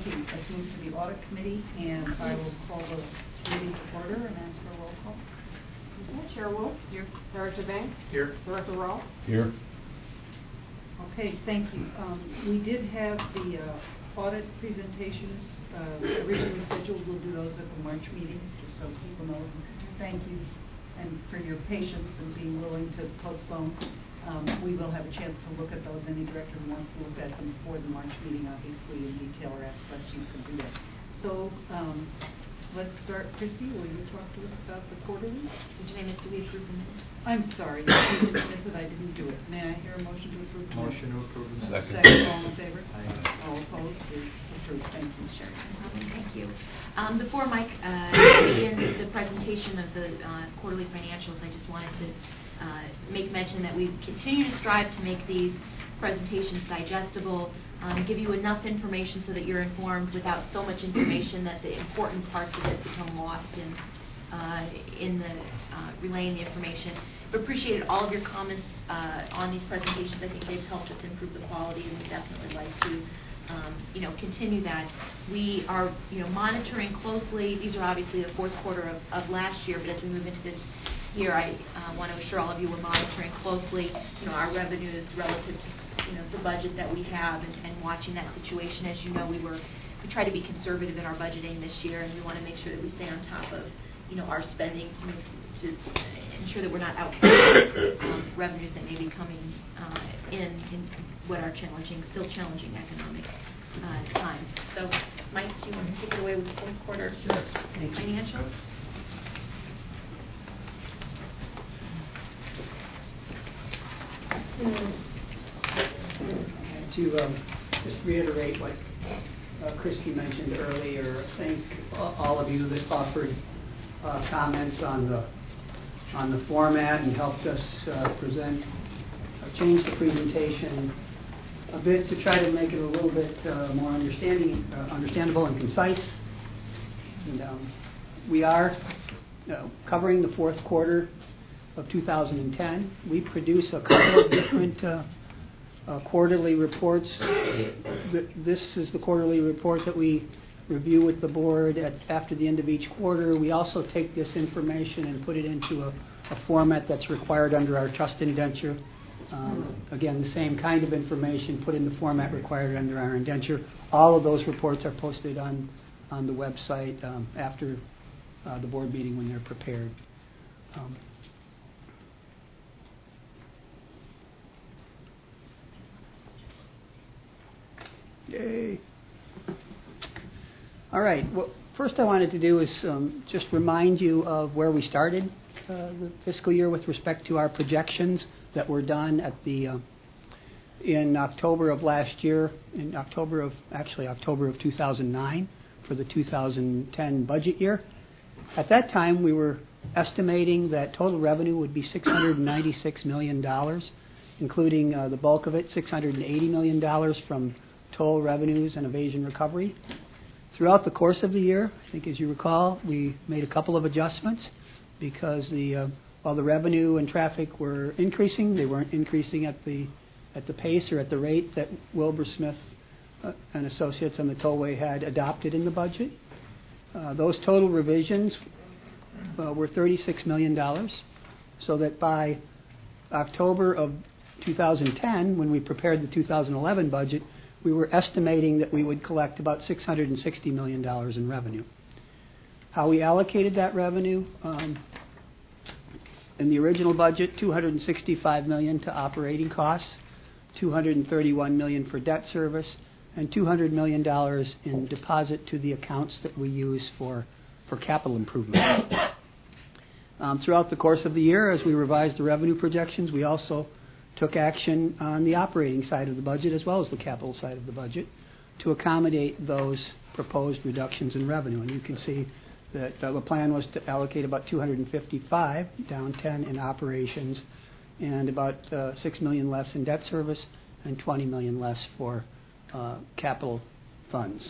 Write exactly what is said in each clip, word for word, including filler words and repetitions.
Okay, let's move to the audit committee, and I will call the meeting to order and ask for a roll call. Okay, Chair Wolf. Here. Director Banks. Here. Director Rawl. Here. Okay, thank you. Um, we did have the uh, audit presentations uh, originally scheduled. We'll do those at the March meeting, just so people know. Thank you, and for your patience and being willing to postpone. Um, we will have a chance to look at those. Any director who wants to look at them before the March meeting, obviously, in detail or ask questions can do that. So um, let's start. Christy, will you talk to us about the quarterly? So, Jane, do we approve the minutes? I'm sorry, I didn't admit that I didn't do it. May I hear a motion to approve the minutes? Motion to approve the minutes. Second. Second. All in favor? Aye. All opposed? Is approved. Thank you. Sure. Um, thank you. Um, before Mike uh, begins the presentation of the uh, quarterly financials, I just wanted to uh, make mention that we continue to strive to make these presentations digestible, um, give you enough information so that you're informed without so much information that the important parts of it become lost in uh, in the uh, relaying the information. I've appreciated all of your comments uh, on these presentations. I think they've helped us improve the quality, and we'd definitely like to Um, you know, continue that. We are, you know, monitoring closely. These are obviously the fourth quarter of, of last year, but as we move into this year, I uh, want to assure all of you we're monitoring closely, you know, our revenues relative to, you know, the budget that we have, and, and watching that situation. As you know, we were, we try to be conservative in our budgeting this year, and we want to make sure that we stay on top of, you know, our spending to, move, to ensure that we're not out um, revenues that may be coming uh, in, in what are challenging, still challenging economic uh, times. So, Mike, do you want to take it away with the fourth quarter Sure. financials? To um, just reiterate what uh, Christy mentioned earlier, thank all of you that offered uh, comments on the on the format and helped us uh, present, uh, change the presentation a bit to try to make it a little bit uh, more understanding, uh, understandable and concise. And um, we are uh, covering the fourth quarter of two thousand ten. We produce a couple of different uh, uh, quarterly reports. This is the quarterly report that we review with the board at, after the end of each quarter. We also take this information and put it into a, a format that's required under our trust indenture. Um, again, the same kind of information put in the format required under our indenture. All of those reports are posted on, on the website um, after uh, the board meeting when they're prepared. Um, Yay. All right. Well, first I wanted to do is um, just remind you of where we started uh, the fiscal year with respect to our projections that were done at the uh, in October of last year, in October of actually October of two thousand nine for the two thousand ten budget year. At that time, we were estimating that total revenue would be six hundred ninety-six million dollars, including uh, the bulk of it, six hundred eighty million dollars from toll revenues and evasion recovery. Throughout the course of the year, I think as you recall, we made a couple of adjustments because the uh, while the revenue and traffic were increasing, they weren't increasing at the at the pace or at the rate that Wilbur Smith uh, and Associates and the Tollway had adopted in the budget. Uh, those total revisions uh, were thirty-six million dollars, so that by October of two thousand ten, when we prepared the two thousand eleven budget, we were estimating that we would collect about six hundred sixty million dollars in revenue. How we allocated that revenue, um, in the original budget, two hundred sixty-five million dollars to operating costs, two hundred thirty-one million dollars for debt service, and two hundred million dollars in deposit to the accounts that we use for, for capital improvement. um, throughout the course of the year, as we revised the revenue projections, we also took action on the operating side of the budget as well as the capital side of the budget to accommodate those proposed reductions in revenue. And you can see that uh, the plan was to allocate about two hundred fifty-five, down ten in operations, and about uh, six million less in debt service and twenty million less for uh, capital funds.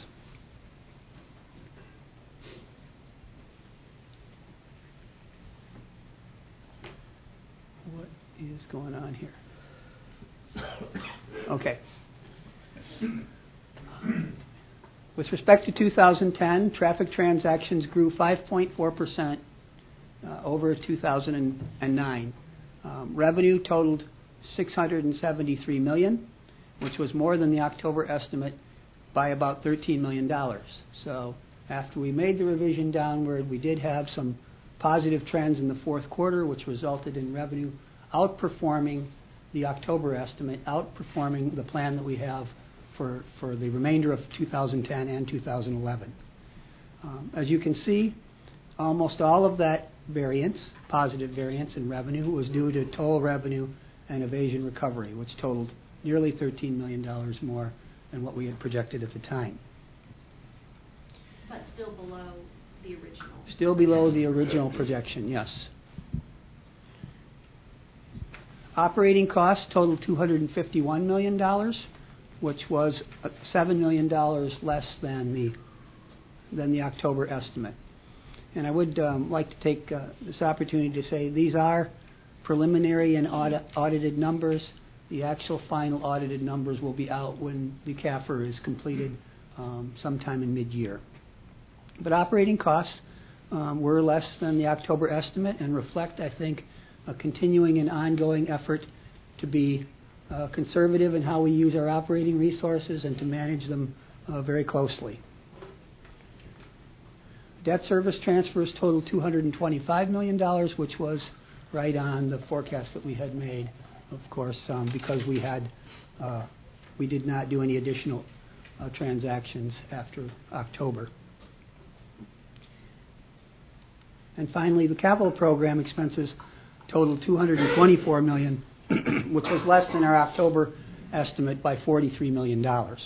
What is going on here? Okay. With respect to two thousand ten, traffic transactions grew five point four percent uh, over two thousand nine. Um, revenue totaled six hundred seventy-three million dollars, which was more than the October estimate by about thirteen million dollars. So after we made the revision downward, we did have some positive trends in the fourth quarter, which resulted in revenue outperforming the October estimate, outperforming the plan that we have for, for the remainder of two thousand ten and two thousand eleven. Um, as you can see, almost all of that variance, positive variance in revenue, was due to toll revenue and evasion recovery, which totaled nearly thirteen million dollars more than what we had projected at the time. But still below the original. Still below the original projection, yes. Operating costs totaled two hundred fifty-one million dollars, which was seven million dollars less than the than the October estimate. And I would um, like to take uh, this opportunity to say these are preliminary and audit, audited numbers. The actual final audited numbers will be out when the C A F R is completed um, sometime in mid-year. But operating costs um, were less than the October estimate and reflect, I think, a continuing and ongoing effort to be uh, conservative in how we use our operating resources and to manage them uh, very closely. Debt service transfers totaled two hundred twenty-five million dollars, which was right on the forecast that we had made, of course, um, because we had uh, we did not do any additional uh, transactions after October. And finally, the capital program expenses totaled two hundred twenty-four million dollars, which was less than our October estimate by forty-three million dollars.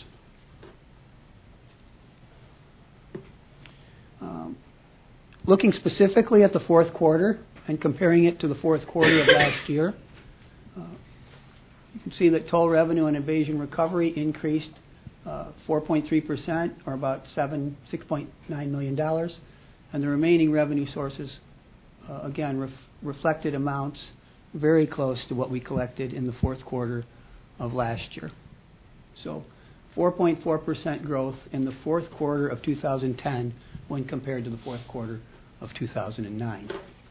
Um, looking specifically at the fourth quarter and comparing it to the fourth quarter of last year, uh, you can see that toll revenue and evasion recovery increased uh, four point three percent, or about seven, six point nine million dollars, and the remaining revenue sources, uh, again, ref- reflected amounts very close to what we collected in the fourth quarter of last year. So four point four percent growth in the fourth quarter of two thousand ten when compared to the fourth quarter of two thousand nine.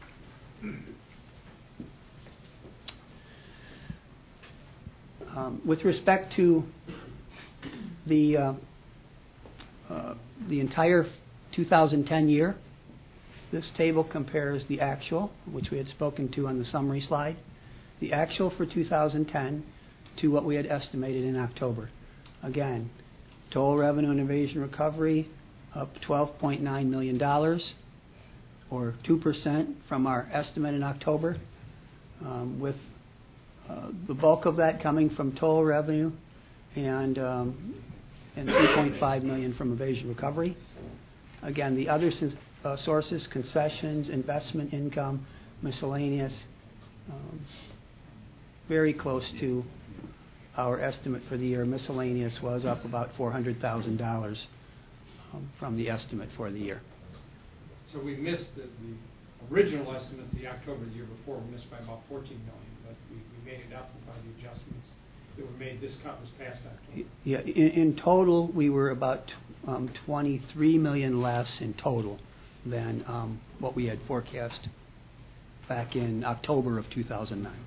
Um, with respect to the uh, uh, the entire two thousand ten year, this table compares the actual, which we had spoken to on the summary slide, the actual for two thousand ten to what we had estimated in October. Again, toll revenue and evasion recovery up twelve point nine million dollars, or two percent from our estimate in October, um, with uh, the bulk of that coming from toll revenue and um, and three point five million dollars from evasion recovery. Again, the other uh, sources, concessions, investment income, miscellaneous, um, very close to our estimate for the year. Miscellaneous was up about four hundred thousand dollars um, from the estimate for the year. So we missed the, the original estimate, the October the year before, we missed by about fourteen million dollars, but we, we made it up by the adjustments that were made. This cut was past October. Yeah, in, in total, we were about um, twenty-three million dollars less in total than um, what we had forecast back in October of two thousand nine.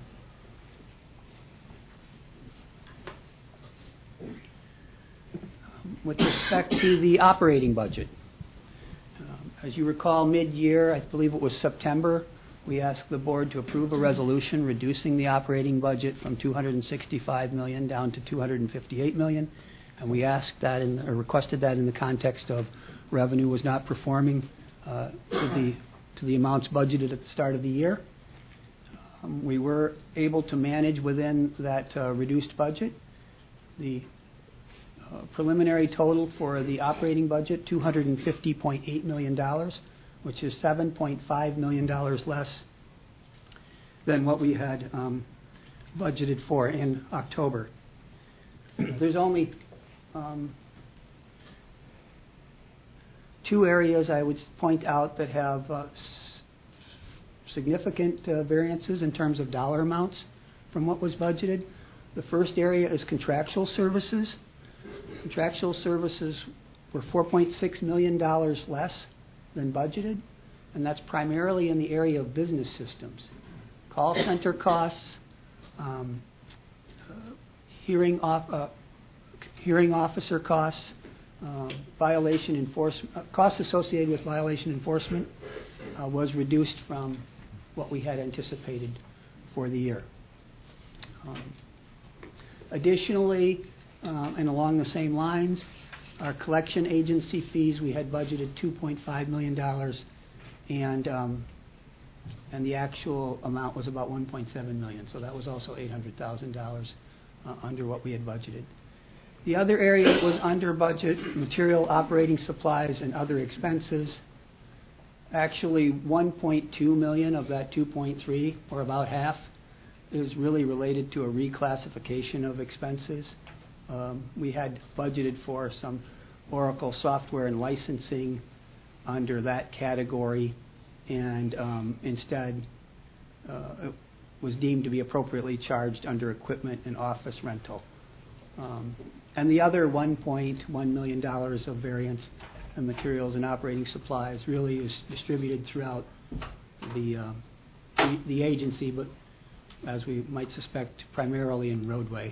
With respect to the operating budget, um, as you recall, mid-year, I believe it was September, we asked the board to approve a resolution reducing the operating budget from two hundred sixty-five million dollars down to two hundred fifty-eight million dollars, and we asked that in, or requested that in the context of revenue was not performing uh, to the to the amounts budgeted at the start of the year. Um, we were able to manage within that uh, reduced budget. The Uh, preliminary total for the operating budget, two hundred fifty point eight million dollars, which is seven point five million dollars less than what we had um, budgeted for in October. There's only um, two areas I would point out that have uh, s- significant uh, variances in terms of dollar amounts from what was budgeted. The first area is contractual services. Contractual services were four point six million dollars less than budgeted, and that's primarily in the area of business systems. Call center costs, um, uh, hearing, off, uh, hearing officer costs, uh, violation enforcement, uh, costs associated with violation enforcement uh, was reduced from what we had anticipated for the year. Um, additionally, uh, and along the same lines, our collection agency fees, we had budgeted two point five million dollars, and um, and the actual amount was about one point seven million dollars, so that was also eight hundred thousand dollars uh, under what we had budgeted. The other area that was under budget, material operating supplies and other expenses. Actually, one point two million dollars of that two point three, or about half, is really related to a reclassification of expenses. Um, we had budgeted for some Oracle software and licensing under that category, and um, instead uh, it was deemed to be appropriately charged under equipment and office rental. Um, and the other one point one million dollars of variance in materials and operating supplies really is distributed throughout the, uh, the, the agency, but as we might suspect, primarily in roadway.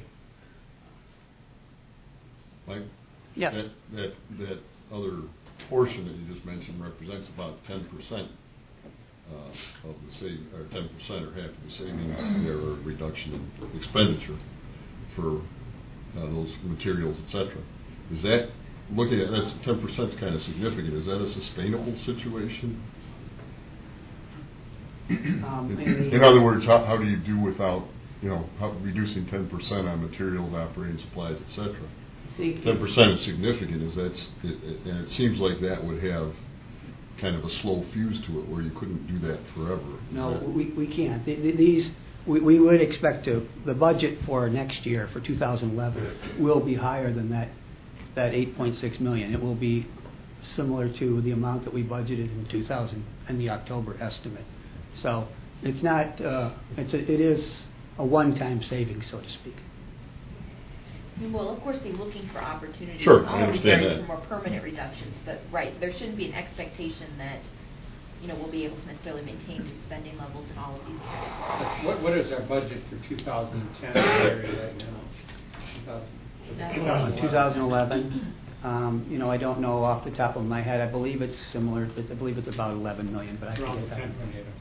Mike? Yes. That, that, that other portion that you just mentioned represents about ten percent uh, of the saving, or ten percent or half of the savings there, or reduction in expenditure for uh, those materials, et cetera. Is that, looking at that, ten percent is kind of significant. Is that a sustainable situation? Um, in, in other words, how, how do you do without, you know, how, reducing ten percent on materials, operating supplies, et cetera? ten percent is significant, is that's, it, it, and it seems like that would have kind of a slow fuse to it, where you couldn't do that forever. No, we, we can't. The, the, these, we, we would expect to, the budget for next year, for two thousand eleven, will be higher than that, that eight point six million dollars. It will be similar to the amount that we budgeted in two thousand, and the October estimate. So it's not, uh, it's a, it is a one-time savings, so to speak. We will, of course, be looking for opportunities. Sure, I understand that. For more permanent reductions, but right, there shouldn't be an expectation that, you know, we'll be able to necessarily maintain these spending levels in all of these areas. What, what is our budget for two thousand ten area right now? two thousand eleven, um, you know, I don't know off the top of my head. I believe it's similar. I believe it's about eleven million, but I Around can't. ten point eight.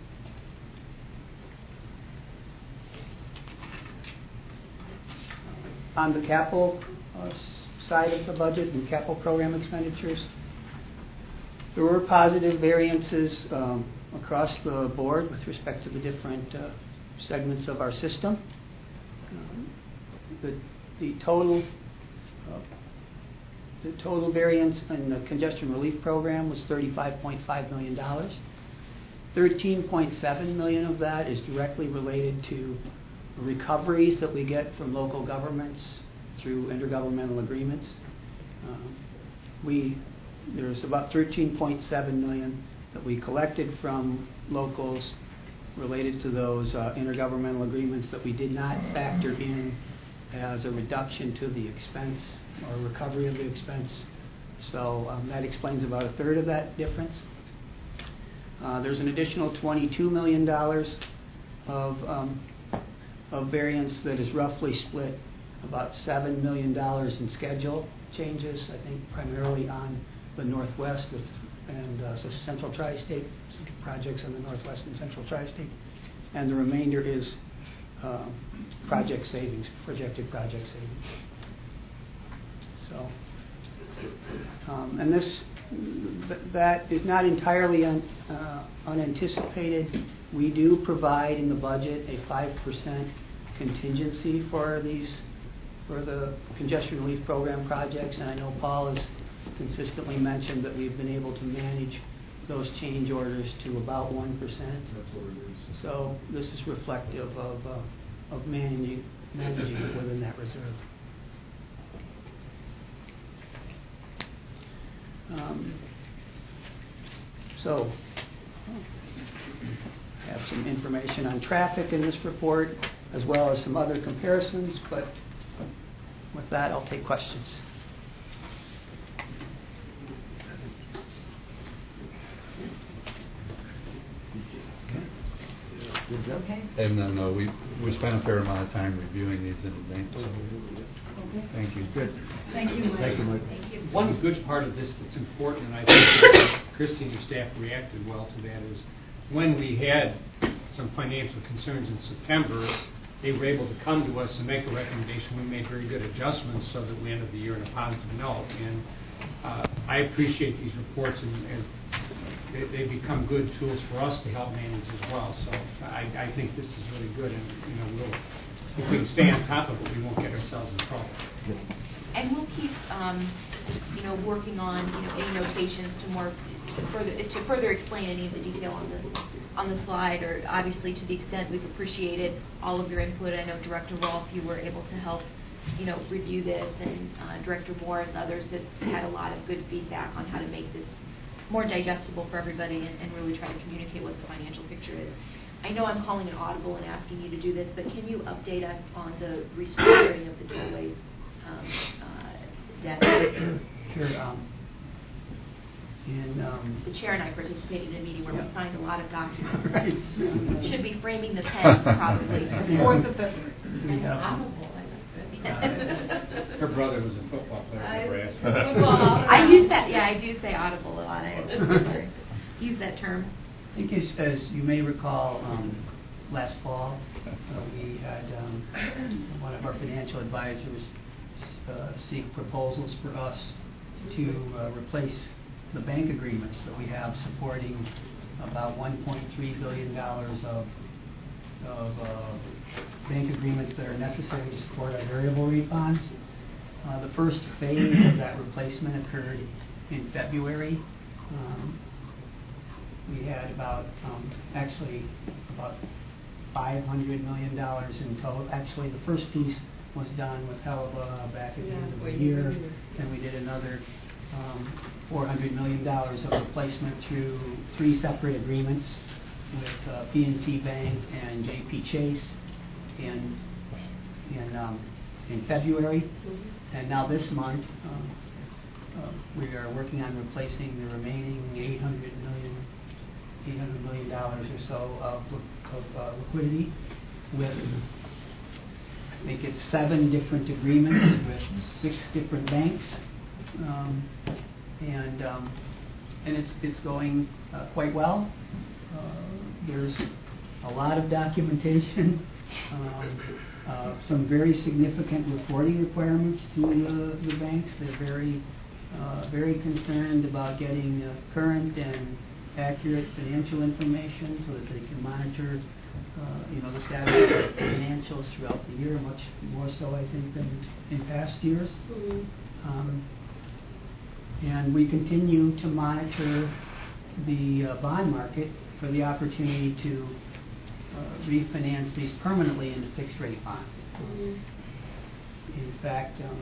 On the capital uh, side of the budget and capital program expenditures, there were positive variances um, across the board with respect to the different uh, segments of our system. Um, the, the total uh, the total variance in the congestion relief program was thirty-five point five million dollars. thirteen point seven million dollars of that is directly related to recoveries that we get from local governments through intergovernmental agreements. Um, we there's about thirteen point seven million dollars that we collected from locals related to those uh, intergovernmental agreements that we did not factor in as a reduction to the expense or recovery of the expense. So um, that explains about a third of that difference. Uh, there's an additional twenty-two million dollars of um, of variance that is roughly split about seven million dollars in schedule changes, I think primarily on the Northwest with, and uh, so Central Tri-State projects on the Northwest and Central Tri-State. And the remainder is uh, project savings, projected project savings. So, um, and this, th that is not entirely un, uh, unanticipated. We do provide in the budget a five percent contingency for these, for the congestion relief program projects, and I know Paul has consistently mentioned that we've been able to manage those change orders to about one percent. That's what it is. So this is reflective of, uh, of managing, managing it within that reserve. Um, so, I have some information on traffic in this report, as well as some other comparisons, but with that, I'll take questions. Okay. And then uh, we we spent a fair amount of time reviewing these in advance. So Okay. thank you. Good. Thank you, Mike. Thank you, Mike. Thank you. One good part of this that's important, and I think that Christie and your staff reacted well to that, is when we had some financial concerns in September, they were able to come to us and make a recommendation. We made very good adjustments so that we ended the year on a positive note. And uh, I appreciate these reports, and, and they, they become good tools for us to help manage as well. So I, I think this is really good, and you know, we'll, if we can stay on top of it, we won't get ourselves in trouble. And we'll keep, um, you know, working on, you know, any notations to more further to further explain any of the detail on the on the slide, or obviously to the extent we've appreciated all of your input. I know Director Rolfe, you were able to help, you know, review this, and uh, Director Moore and others have had a lot of good feedback on how to make this more digestible for everybody, and, and really try to communicate what the financial picture is. I know I'm calling an audible and asking you to do this, but can you update us on the restructuring of the tollway um, uh, debt? Sure. Um, in, um, The chair and I participated in a meeting where we Yeah. signed a lot of documents. Right. Should be framing the pen, probably. Fourth of February. we have, Her brother was a football player I- for Nebraska. Football. I use that, yeah, I do say audible a lot. I use that term. I think as, as you may recall, um, last fall, uh, we had um, one of our financial advisors uh, seek proposals for us to uh, replace the bank agreements that we have supporting about one point three billion dollars of, of uh, bank agreements that are necessary to support our variable rate bonds. Uh, the first phase of that replacement occurred in February. Um, we had about, um, actually, about five hundred million dollars in total. Actually, the first piece was done with Helaba back at the end of the year, and we did another um, four hundred million dollars of replacement through three separate agreements with uh, P and T Bank and J P Chase in, in, um, in February. And now this month, um, uh, we are working on replacing the remaining eight hundred million, eight hundred million dollars or so of, of uh, liquidity with, I think it's seven different agreements with six different banks, um, and um, and it's it's going uh, quite well. Uh, there's a lot of documentation. Um, uh, some very significant reporting requirements to uh, the banks. They're very, uh, very concerned about getting uh, current and accurate financial information so that they can monitor, uh, you know, the status of their financials throughout the year, much more so, I think, than in past years. Mm-hmm. um, and we continue to monitor the uh, bond market for the opportunity to Uh, refinance these permanently into fixed rate bonds. Mm-hmm. In fact, um,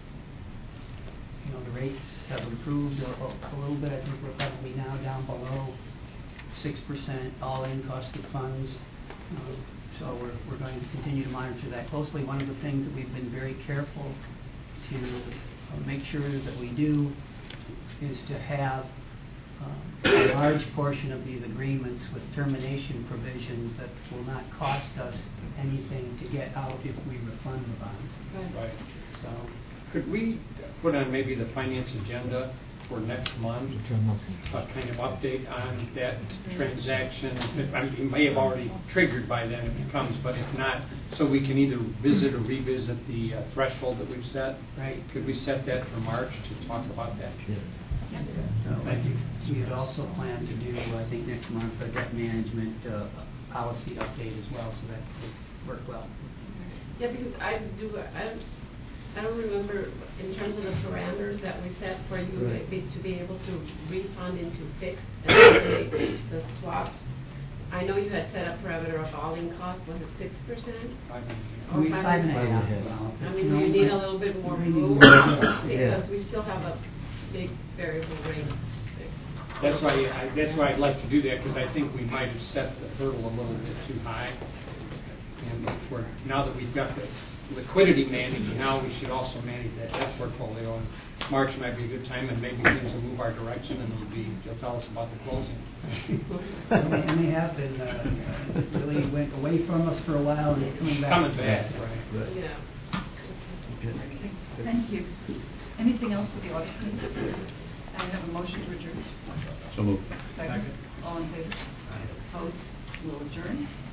you know, the rates have improved a, a little bit. I think we're probably now down below six percent all-in cost of funds. Uh, so we're, we're going to continue to monitor that closely. One of the things that we've been very careful to uh, make sure that we do is to have Um, a large portion of these agreements with termination provisions that will not cost us anything to get out if we refund the bonds. Right. So, Could we put on maybe the finance agenda for next month, a kind of update on that transaction? I mean, it may have already triggered by then if it comes, but if not, so we can either visit or revisit the uh, threshold that we've set? right. Could we set that for March to talk about that? So I think we had also planned to do, I think, next month, a debt management uh, policy update as well, so that would work well. Yeah, because I do, I don't, I don't remember in terms of the parameters that we set for you Right. to be, to be able to refund into fixed and the, the swaps. I know you had set a parameter of all-in cost, was it six percent? Five hundred. Or We- five Five and a and a half. half. well, I you mean, know, you need a but- little bit more we need room, more- because we still have a big variable rate. That's why, I, that's why I'd like to do that, because I think we might have set the hurdle a little bit too high. And if we're, now that we've got the liquidity managed, now we should also manage that debt portfolio. And March might be a good time, and maybe things will move our direction, and it'll be, they'll tell us about the closing. And they, and they have been, uh, really went away from us for a while and it's coming back. Coming back, right. Yeah. Thank you. Anything else for the audit committee? I have a motion to adjourn. So moved. Second. All in favor? Opposed? We'll adjourn.